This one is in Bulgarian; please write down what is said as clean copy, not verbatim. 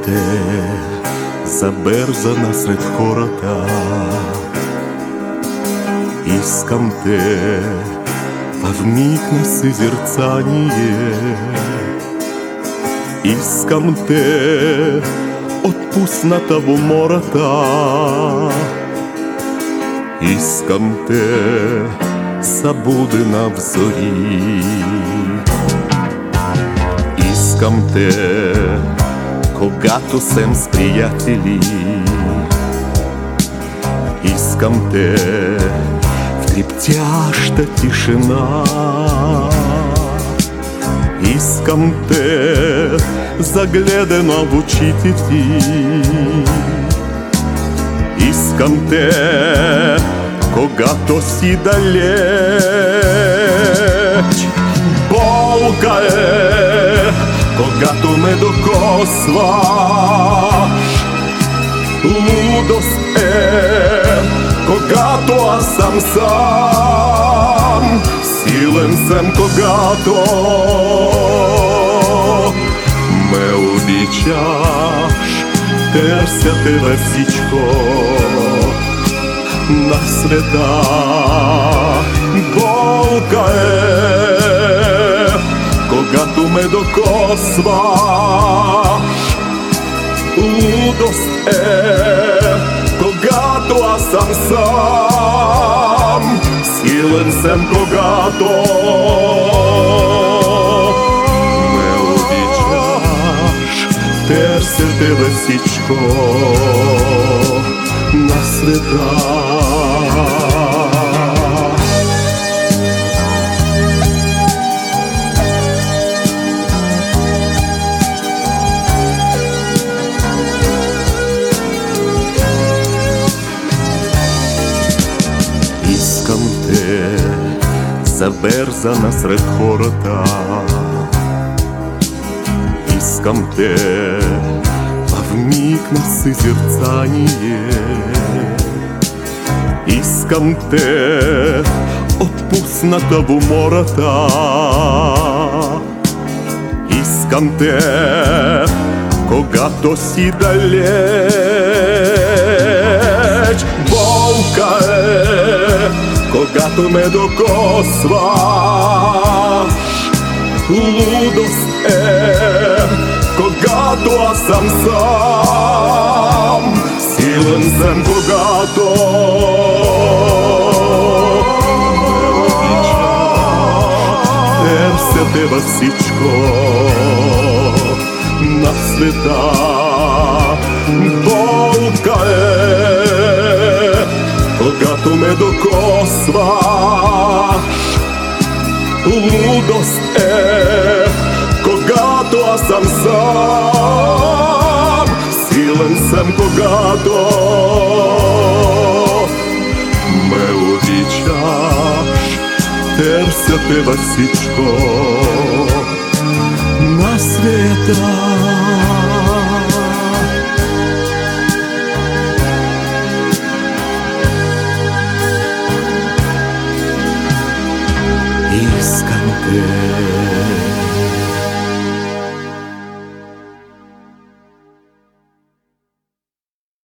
те, забързана сред хората. Искам те в миг на съзерцание. Искам те отпусната в умората. Искам те събудена в зори. Искам те, когато съм с приятели. Искам те в трептяща тишина. Искам те загледана в очите ти. Искам те, когато си далеч. Болка е, когато ме докосваш. Лудост е, когато аз съм сам. Силен съм, когато ме обичаш. Търся те във всичко на света. Болка е, когато ме докосваш. Лудост е, когато аз съм сам. Силен съм, когато ме обичаш. Търся те във всичко на света. Искам те завързана сред хората. Искам те в миг на съзерцание. Искам те отпусната в умората. Искам те, когато си далеч. Болка е, когато ме докосваш. Лудост е, когато аз съм сам. Силен съм, когато ме обичаш. Търся те във всичко на света. Болка е, когато ме докосваш. Лудост е, когато аз съм сам. Силен съм, когато ме обичаш. Търся те във всичко на света.